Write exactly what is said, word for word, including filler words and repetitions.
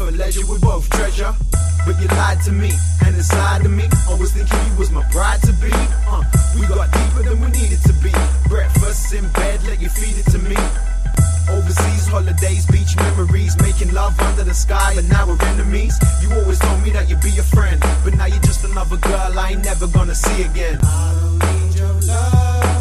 for leisure we both treasure. But you lied to me, and inside of me I was thinking you was my bride-to-be. uh, We got deeper than we needed to be. Breakfast in bed, let you feed it to me. Overseas holidays, beach memories, making love under the sky, but now we're enemies. You always told me that you'd be a friend, but now you're just another girl I ain't never gonna see again. I don't need your love.